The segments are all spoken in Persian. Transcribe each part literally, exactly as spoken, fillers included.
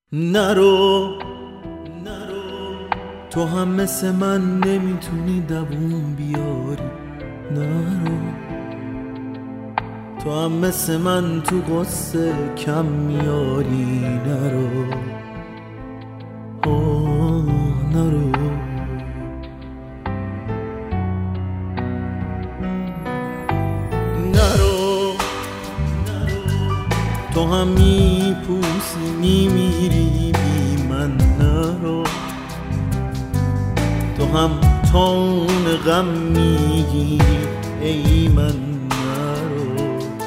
نرو نرو تو هم مثل من نمیتونی دووم بیاری. نرو تو هم مثل من تو قصه کم میاری. نرو آه نرو نرو تو هم میپوسی میمیری بی من. نرو تو هم تون غم میگیری ای من. نرو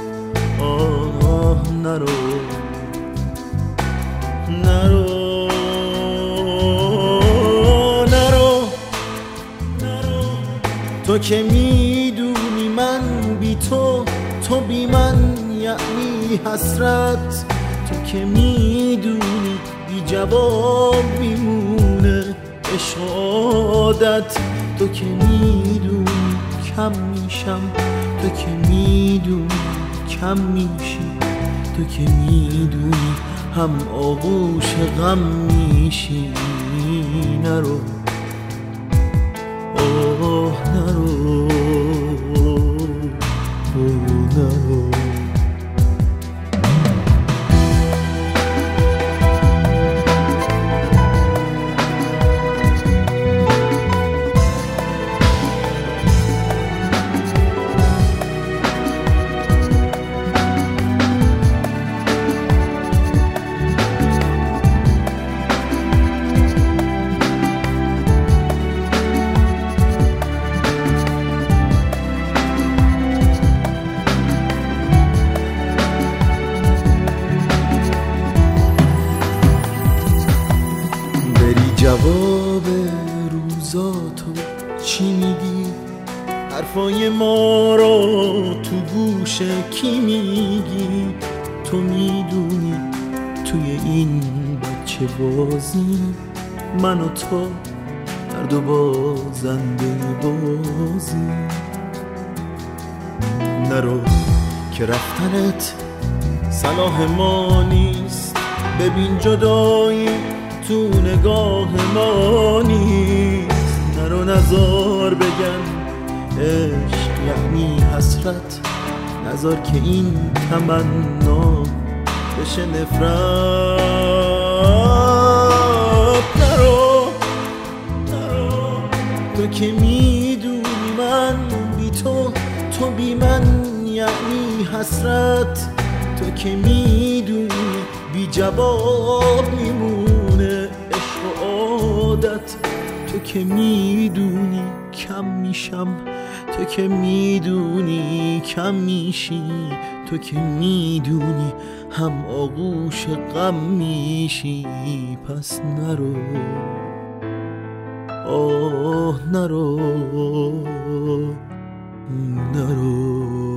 آه نرو نرو نرو نرو تو که میدونی من بی تو، تو بی من یعنی حسرت. تو که میدونی بی جواب میمونه عشقادت. تو که میدونی کم میشم، تو که میدونی کم میشی، تو که میدونی هم آغوش غم میشی. نرو آه نرو آه نرو جواب روزاتو چی میگی؟ حرفای ما رو تو گوش کی میگی؟ تو میدونی توی این بچه بازی من و تو هر دو بازنده بازی. نرو که رفتنت صلاح ما نیست. ببین جدایی تو نگاه ما نیست. نرو نزار بگن عشق یعنی حسرت. نزار که این تمنا بشه نفرت. نرو نرو تو که میدونی من بی تو، تو بی من یعنی حسرت. تو که میدونی بی جواب میمونه عشق و عادت. تو که میدونی کم میشم، تو که میدونی کم میشی، تو که میدونی هم آغوش غم میشی. پس نرو آه نرو نرو